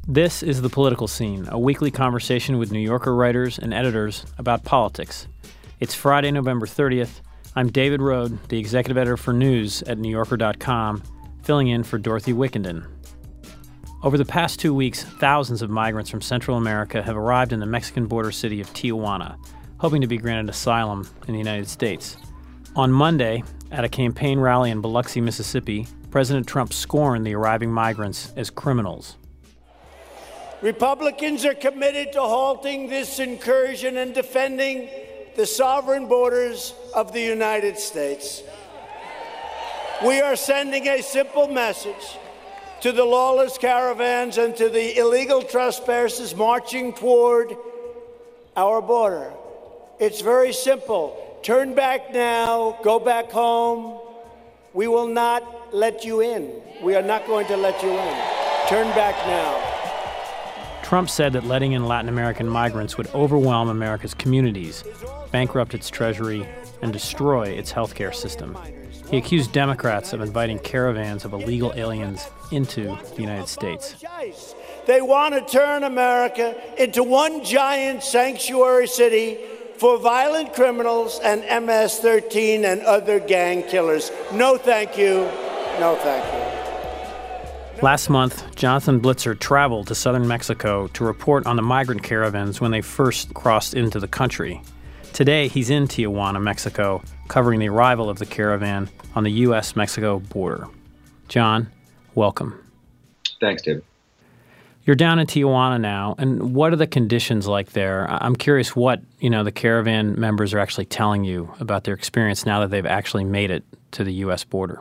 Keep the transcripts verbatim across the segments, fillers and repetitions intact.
This is The Political Scene, a weekly conversation with New Yorker writers and editors about politics. It's Friday, November thirtieth. I'm David Rode, the executive editor for news at New Yorker dot com, filling in for Dorothy Wickenden. Over the past two weeks, thousands of migrants from Central America have arrived in the Mexican border city of Tijuana, hoping to be granted asylum in the United States. On Monday, at a campaign rally in Biloxi, Mississippi, President Trump scorned the arriving migrants as criminals. Republicans are committed to halting this incursion and defending the sovereign borders of the United States. We are sending a simple message to the lawless caravans and to the illegal trespassers marching toward our border. It's very simple. Turn back now, go back home. We will not let you in. We are not going to let you in. Turn back now. Trump said that letting in Latin American migrants would overwhelm America's communities, bankrupt its treasury, and destroy its healthcare system. He accused Democrats of inviting caravans of illegal aliens into the United States. They want to turn America into one giant sanctuary city for violent criminals and M S thirteen and other gang killers. No, thank you. No, thank you. Last month, Jonathan Blitzer traveled to southern Mexico to report on the migrant caravans when they first crossed into the country. Today, he's in Tijuana, Mexico, covering the arrival of the caravan on the U S Mexico border. John, welcome. Thanks, David. You're down in Tijuana now, and what are the conditions like there? I'm curious what, you know, the caravan members are actually telling you about their experience now that they've actually made it to the U S border.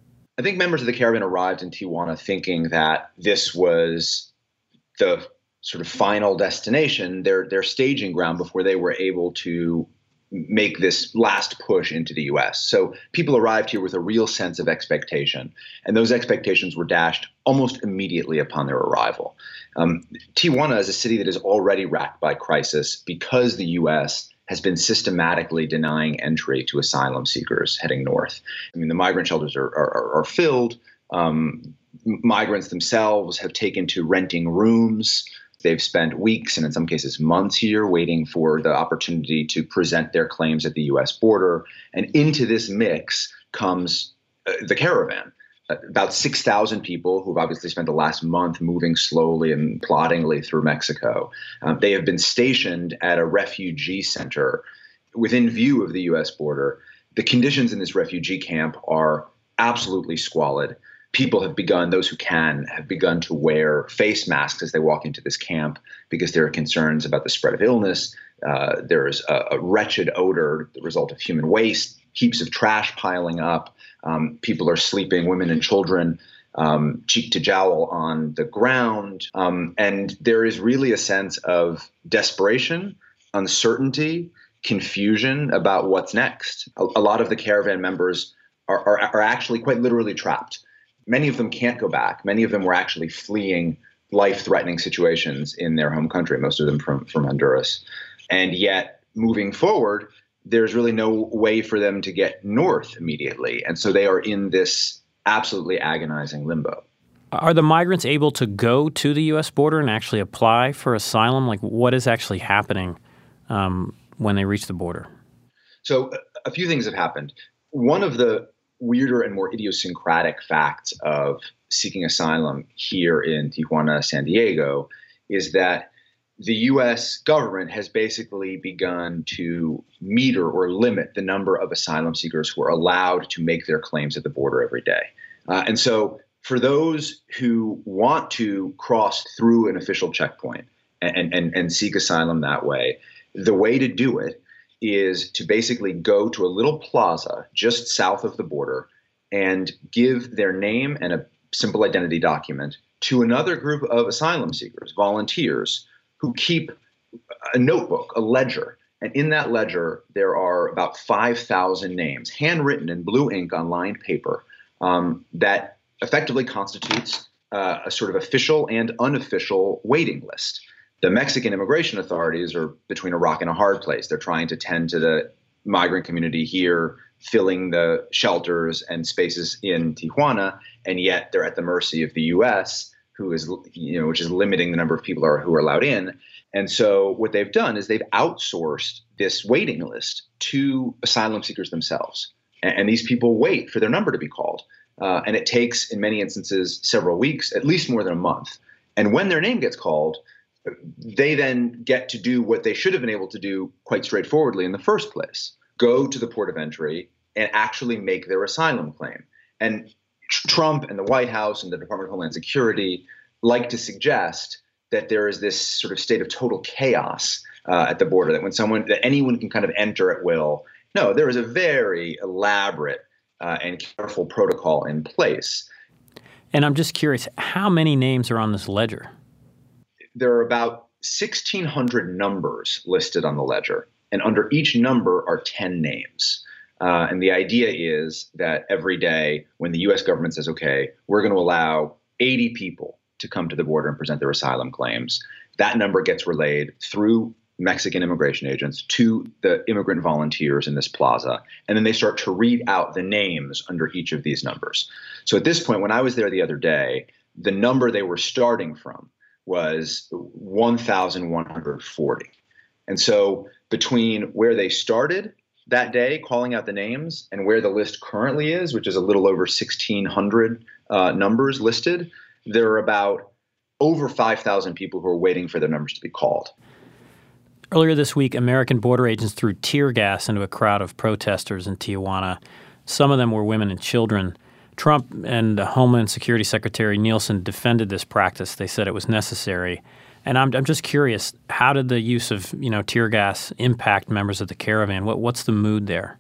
I think members of the caravan arrived in Tijuana thinking that this was the sort of final destination, their their staging ground before they were able to make this last push into the U S. So people arrived here with a real sense of expectation, and those expectations were dashed almost immediately upon their arrival. Um, Tijuana is a city that is already racked by crisis because the U S has been systematically denying entry to asylum seekers heading north. I mean, the migrant shelters are, are, are filled. Um, migrants themselves have taken to renting rooms. They've spent weeks and in some cases months here waiting for the opportunity to present their claims at the U S border. And into this mix comes uh, the caravan. About six thousand people who've obviously spent the last month moving slowly and ploddingly through Mexico. Um, they have been stationed at a refugee center within view of the U S border. The conditions in this refugee camp are absolutely squalid. People have begun, those who can, have begun to wear face masks as they walk into this camp because there are concerns about the spread of illness. Uh, there is a, a wretched odor, the result of human waste, heaps of trash piling up. Um, people are sleeping, women and children, um, cheek to jowl on the ground. Um, and there is really a sense of desperation, uncertainty, confusion about what's next. A, a lot of the caravan members are, are, are actually quite literally trapped. Many of them can't go back. Many of them were actually fleeing life-threatening situations in their home country, most of them from, from Honduras. And yet, moving forward, there's really no way for them to get north immediately. And so they are in this absolutely agonizing limbo. Are the migrants able to go to the U S border and actually apply for asylum? Like, what is actually happening um, when they reach the border? So a few things have happened. One of the weirder and more idiosyncratic facts of seeking asylum here in Tijuana, San Diego, is that the U S government has basically begun to meter or limit the number of asylum seekers who are allowed to make their claims at the border every day. Uh, and so for those who want to cross through an official checkpoint and, and, and seek asylum that way, the way to do it is to basically go to a little plaza just south of the border and give their name and a simple identity document to another group of asylum seekers, volunteers, who keep a notebook, a ledger. And in that ledger, there are about five thousand names, handwritten in blue ink on lined paper, um, that effectively constitutes uh, a sort of official and unofficial waiting list. The Mexican immigration authorities are between a rock and a hard place. They're trying to tend to the migrant community here, filling the shelters and spaces in Tijuana, and yet they're at the mercy of the U S who is, you know, which is limiting the number of people are, who are allowed in. And so what they've done is they've outsourced this waiting list to asylum seekers themselves. And, and these people wait for their number to be called. Uh, and it takes, in many instances, several weeks, at least more than a month. And when their name gets called, they then get to do what they should have been able to do quite straightforwardly in the first place: go to the port of entry and actually make their asylum claim. And Trump and the White House and the Department of Homeland Security like to suggest that there is this sort of state of total chaos uh, at the border, that when someone, that anyone can kind of enter at will. No, there is a very elaborate uh, and careful protocol in place. And I'm just curious, how many names are on this ledger? There are about sixteen hundred numbers listed on the ledger, and under each number are ten names. Uh, and the idea is that every day when the U S government says, okay, we're going to allow eighty people to come to the border and present their asylum claims, that number gets relayed through Mexican immigration agents to the immigrant volunteers in this plaza. And then they start to read out the names under each of these numbers. So at this point, when I was there the other day, the number they were starting from was one thousand one hundred forty. And so between where they started that day calling out the names and where the list currently is, which is a little over sixteen hundred uh, numbers listed, there are about over five thousand people who are waiting for their numbers to be called. Earlier this week, American border agents threw tear gas into a crowd of protesters in Tijuana. Some of them were women and children. Trump and Homeland Security Secretary Nielsen defended this practice. They said it was necessary. And I'm I'm just curious, how did the use of, you know, tear gas impact members of the caravan? What what's the mood there?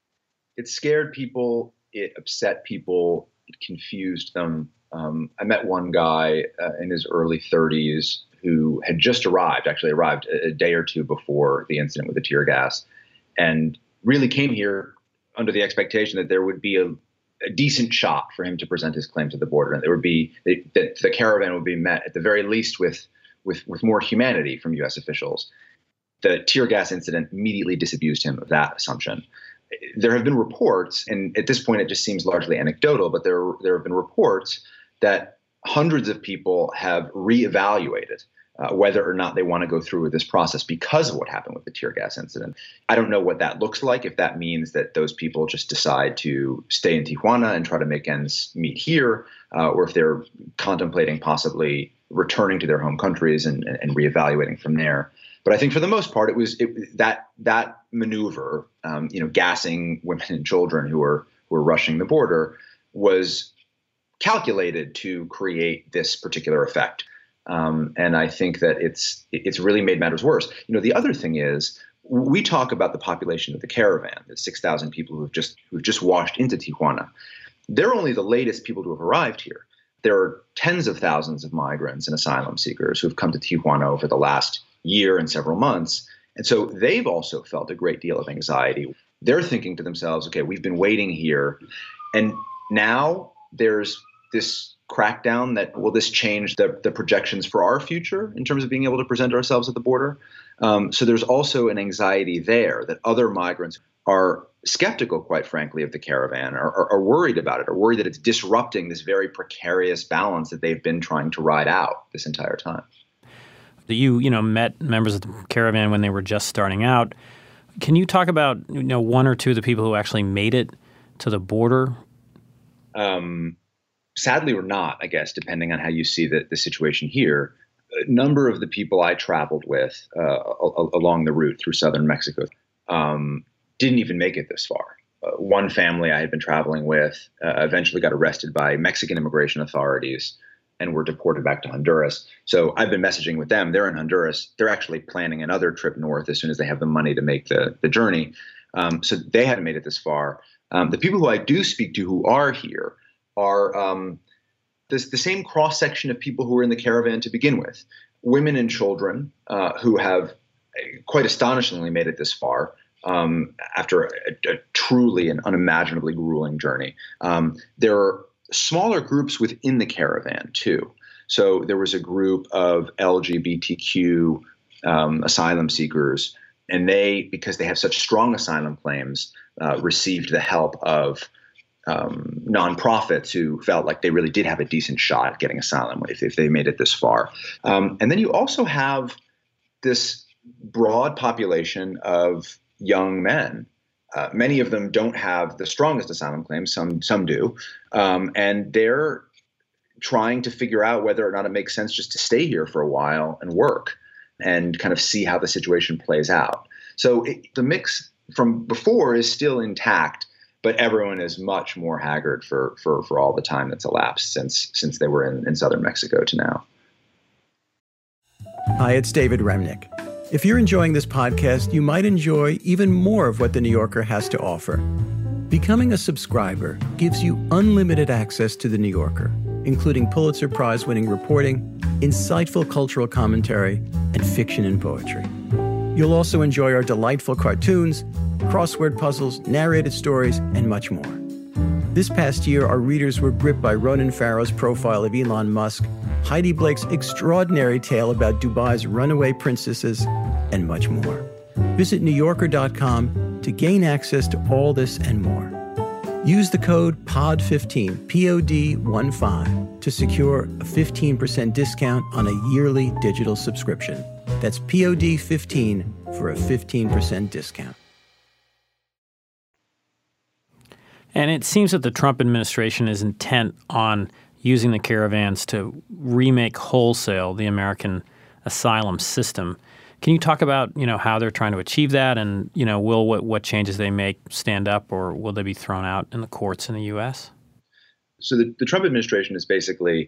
It scared people. It upset people. It confused them. Um, I met one guy uh, in his early thirties who had just arrived, actually arrived a, a day or two before the incident with the tear gas, and really came here under the expectation that there would be a, a decent shot for him to present his claim to the border, and there would be that the caravan would be met at the very least with with with more humanity from U S officials. The tear gas incident immediately disabused him of that assumption. There have been reports, and at this point it just seems largely anecdotal, but there there have been reports that hundreds of people have reevaluated uh, whether or not they want to go through with this process because of what happened with the tear gas incident. I don't know what that looks like, if that means that those people just decide to stay in Tijuana and try to make ends meet here, uh, or if they're contemplating possibly returning to their home countries and, and, and reevaluating from there. But I think for the most part, it was it, that that maneuver, um, you know, gassing women and children who were who were rushing the border, was calculated to create this particular effect. Um, and I think that it's it's really made matters worse. You know, the other thing is, we talk about the population of the caravan, the six thousand people who've just who've just washed into Tijuana. They're only the latest people to have arrived here. There are tens of thousands of migrants and asylum seekers who've come to Tijuana over the last year and several months. And so they've also felt a great deal of anxiety. They're thinking to themselves, okay, we've been waiting here, and now there's this crackdown that will this change the, the projections for our future in terms of being able to present ourselves at the border. Um, so there's also an anxiety there that other migrants are skeptical, quite frankly, of the caravan, are, are, are worried about it, are worried that it's disrupting this very precarious balance that they've been trying to ride out this entire time. You, you know, met members of the caravan when they were just starting out. Can you talk about, you know, one or two of the people who actually made it to the border? Um, sadly or not, I guess, depending on how you see the, the situation here. A number of the people I traveled with uh, a- along the route through southern Mexico um, didn't even make it this far. Uh, one family I had been traveling with uh, eventually got arrested by Mexican immigration authorities and were deported back to Honduras. So I've been messaging with them. They're in Honduras. They're actually planning another trip north as soon as they have the money to make the, the journey. Um, so they hadn't made it this far. Um, the people who I do speak to who are here are um, this, the same cross-section of people who were in the caravan to begin with. Women and children uh, who have quite astonishingly made it this far um, after a, a truly and unimaginably grueling journey. Um, there are smaller groups within the caravan too. So there was a group of L G B T Q um, asylum seekers, and they, because they have such strong asylum claims, uh, received the help of um, nonprofits who felt like they really did have a decent shot at getting asylum if, if they made it this far. Um, and then you also have this broad population of young men. Uh, many of them don't have the strongest asylum claims. Some some do, um, and they're trying to figure out whether or not it makes sense just to stay here for a while and work and kind of see how the situation plays out. So it, the mix from before is still intact, but everyone is much more haggard for for for all the time that's elapsed since since they were in, in southern Mexico to now. Hi, it's David Remnick. If you're enjoying this podcast, you might enjoy even more of what The New Yorker has to offer. Becoming a subscriber gives you unlimited access to The New Yorker, including Pulitzer Prize-winning reporting, insightful cultural commentary, and fiction and poetry. You'll also enjoy our delightful cartoons, crossword puzzles, narrated stories, and much more. This past year, our readers were gripped by Ronan Farrow's profile of Elon Musk, Heidi Blake's extraordinary tale about Dubai's runaway princesses, and much more. Visit New Yorker dot com to gain access to all this and more. Use the code P O D fifteen, P O D fifteen, to secure a fifteen percent discount on a yearly digital subscription. That's P O D fifteen for a fifteen percent discount. And it seems that the Trump administration is intent on using the caravans to remake wholesale the American asylum system. Can you talk about, you know, how they're trying to achieve that, and, you know, will what, what changes they make stand up, or will they be thrown out in the courts in the U S? So the, the Trump administration is basically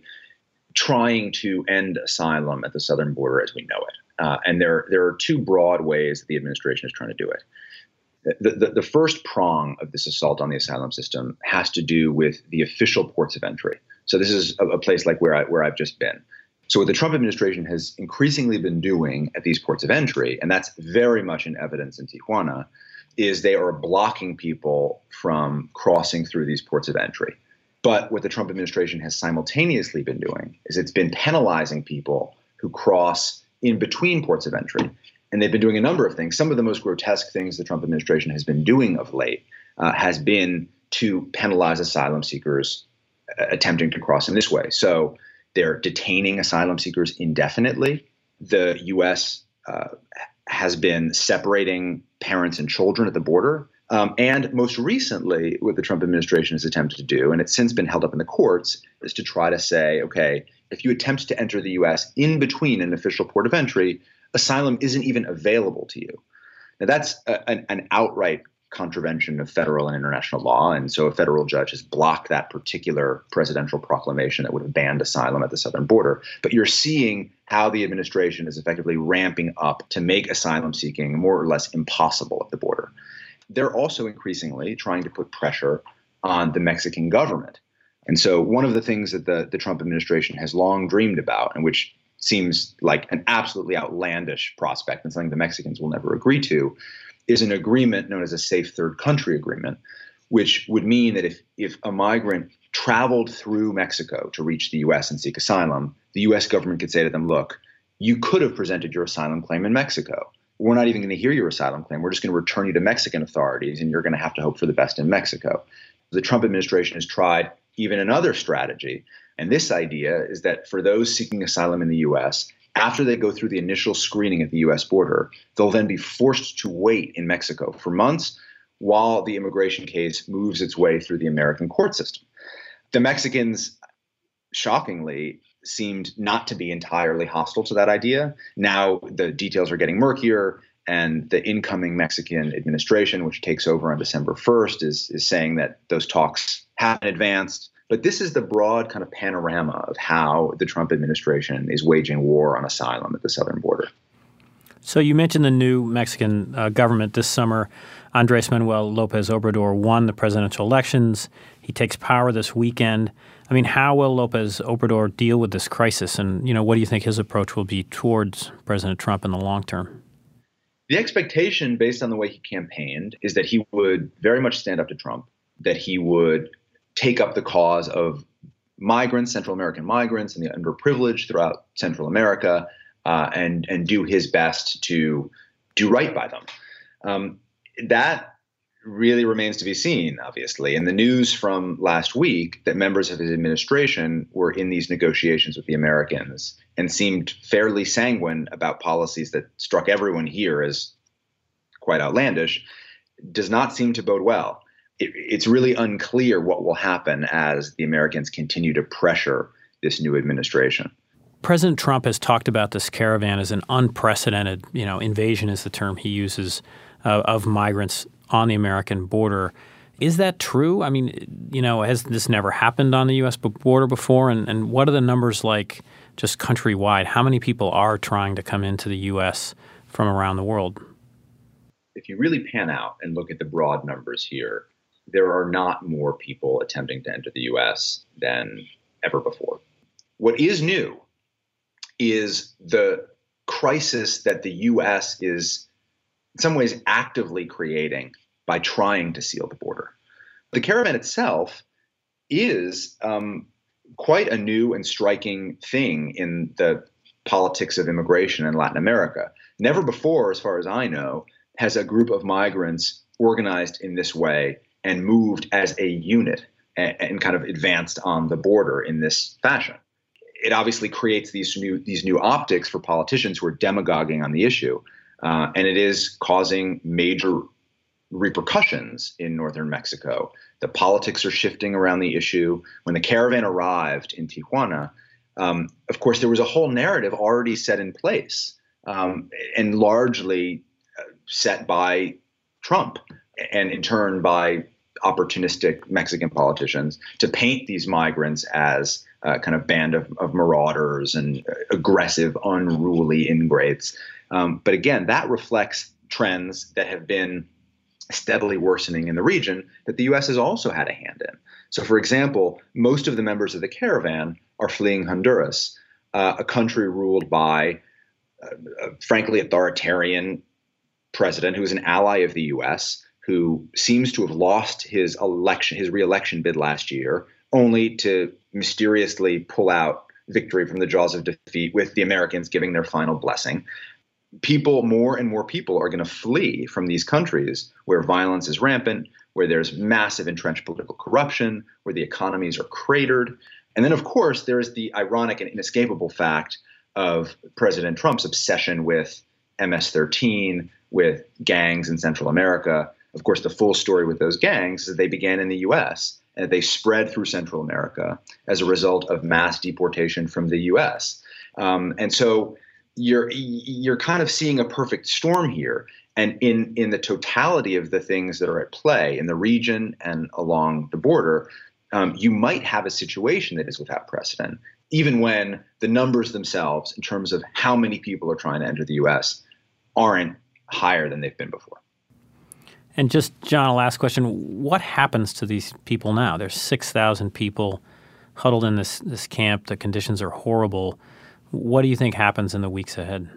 trying to end asylum at the southern border as we know it. Uh, and there, there are two broad ways that the administration is trying to do it. The, the, the first prong of this assault on the asylum system has to do with the official ports of entry. So this is a, a place like where, I, where I've just been. So what the Trump administration has increasingly been doing at these ports of entry, and that's very much in evidence in Tijuana, is they are blocking people from crossing through these ports of entry. But what the Trump administration has simultaneously been doing is it's been penalizing people who cross in between ports of entry. And they've been doing a number of things. Some of the most grotesque things the Trump administration has been doing of late uh, has been to penalize asylum seekers uh, attempting to cross in this way. So they're detaining asylum seekers indefinitely. The U S uh, has been separating parents and children at the border. Um, and most recently, what the Trump administration has attempted to do, and it's since been held up in the courts, is to try to say, okay, if you attempt to enter the U S in between an official port of entry, asylum isn't even available to you. Now, that's a, an, an outright contravention of federal and international law. And so a federal judge has blocked that particular presidential proclamation that would have banned asylum at the southern border. But you're seeing how the administration is effectively ramping up to make asylum seeking more or less impossible at the border. They're also increasingly trying to put pressure on the Mexican government. And so one of the things that the, the Trump administration has long dreamed about, and which seems like an absolutely outlandish prospect and something the Mexicans will never agree to, is an agreement known as a safe third country agreement, which would mean that if, if a migrant traveled through Mexico to reach the U S and seek asylum, the U S government could say to them, look, you could have presented your asylum claim in Mexico. We're not even going to hear your asylum claim. We're just going to return you to Mexican authorities, and you're going to have to hope for the best in Mexico. The Trump administration has tried even another strategy. And this idea is that for those seeking asylum in the U S, after they go through the initial screening at the U S border, they'll then be forced to wait in Mexico for months while the immigration case moves its way through the American court system. The Mexicans, shockingly, seemed not to be entirely hostile to that idea. Now the details are getting murkier, and the incoming Mexican administration, which takes over on December first, is, is saying that those talks haven't advanced. But this is the broad kind of panorama of how the Trump administration is waging war on asylum at the southern border. So you mentioned the new Mexican uh, government this summer. Andrés Manuel López Obrador won the presidential elections. He takes power this weekend. I mean, how will López Obrador deal with this crisis? And, you know, what do you think his approach will be towards President Trump in the long term? The expectation, based on the way he campaigned, is that he would very much stand up to Trump, that he would take up the cause of migrants, Central American migrants, and the underprivileged throughout Central America, uh, and and do his best to do right by them. Um, that really remains to be seen, obviously. And the news from last week that members of his administration were in these negotiations with the Americans and seemed fairly sanguine about policies that struck everyone here as quite outlandish does not seem to bode well. It, it's really unclear what will happen as the Americans continue to pressure this new administration. President Trump has talked about this caravan as an unprecedented, you know, invasion is the term he uses, uh, of migrants on the American border. Is that true? I mean, you know, has this never happened on the U S border before? And, and what are the numbers like just countrywide? How many people are trying to come into the U S from around the world? If you really pan out and look at the broad numbers here, there are not more people attempting to enter the U S than ever before. What is new is the crisis that the U S is in some ways actively creating by trying to seal the border. The caravan itself is um, quite a new and striking thing in the politics of immigration in Latin America. Never before, as far as I know, has a group of migrants organized in this way and moved as a unit and, and kind of advanced on the border in this fashion. It obviously creates these new these new optics for politicians who are demagoguing on the issue. Uh, and it is causing major repercussions in northern Mexico. The politics are shifting around the issue. When the caravan arrived in Tijuana, um, of course, there was a whole narrative already set in place um, and largely set by Trump and in turn by opportunistic Mexican politicians to paint these migrants as a kind of band of, of marauders and aggressive, unruly ingrates. Um, but again, that reflects trends that have been steadily worsening in the region that the U S has also had a hand in. So, for example, most of the members of the caravan are fleeing Honduras, uh, a country ruled by, uh, frankly, authoritarian president who is an ally of the U S, who seems to have lost his election, his re-election bid last year, only to mysteriously pull out victory from the jaws of defeat with the Americans giving their final blessing. People, more and more people are going to flee from these countries where violence is rampant, where there's massive entrenched political corruption, where the economies are cratered. And then, of course, there is the ironic and inescapable fact of President Trump's obsession with M S thirteen, with gangs in Central America. Of course, the full story with those gangs is that they began in the U S and they spread through Central America as a result of mass deportation from the U S. Um, and so you're you're kind of seeing a perfect storm here. And in, in the totality of the things that are at play in the region and along the border, um, you might have a situation that is without precedent, even when the numbers themselves, in terms of how many people are trying to enter the U S, aren't higher than they've been before. And just, John, a last question. What happens to these people now? There's six thousand people huddled in this, this camp. The conditions are horrible. What do you think happens in the weeks ahead?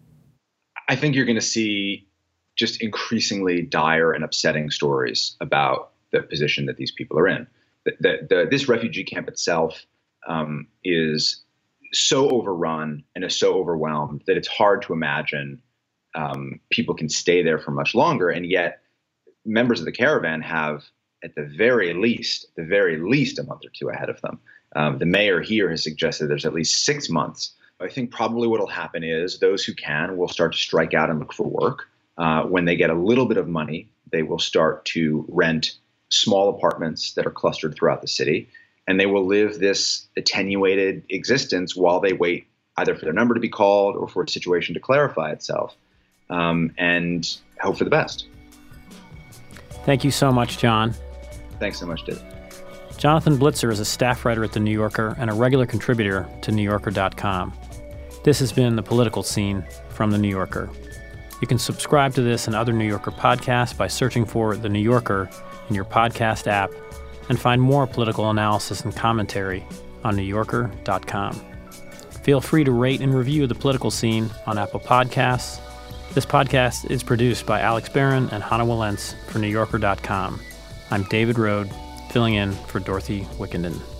I think you're going to see just increasingly dire and upsetting stories about the position that these people are in. The, the, the, this refugee camp itself um, is so overrun and is so overwhelmed that it's hard to imagine um, people can stay there for much longer. And yet members of the caravan have, at the very least, the very least a month or two ahead of them. Um, the mayor here has suggested there's at least six months. I think probably what will happen is those who can will start to strike out and look for work. Uh, when they get a little bit of money, they will start to rent small apartments that are clustered throughout the city, and they will live this attenuated existence while they wait either for their number to be called or for a situation to clarify itself, um, and hope for the best. Thank you so much, John. Thanks so much, David. Jonathan Blitzer is a staff writer at The New Yorker and a regular contributor to New Yorker dot com. This has been The Political Scene from The New Yorker. You can subscribe to this and other New Yorker podcasts by searching for The New Yorker in your podcast app and find more political analysis and commentary on New Yorker dot com. Feel free to rate and review The Political Scene on Apple Podcasts. This podcast is produced by Alex Barron and Hannah Walentz for New Yorker dot com. I'm David Rode, filling in for Dorothy Wickenden.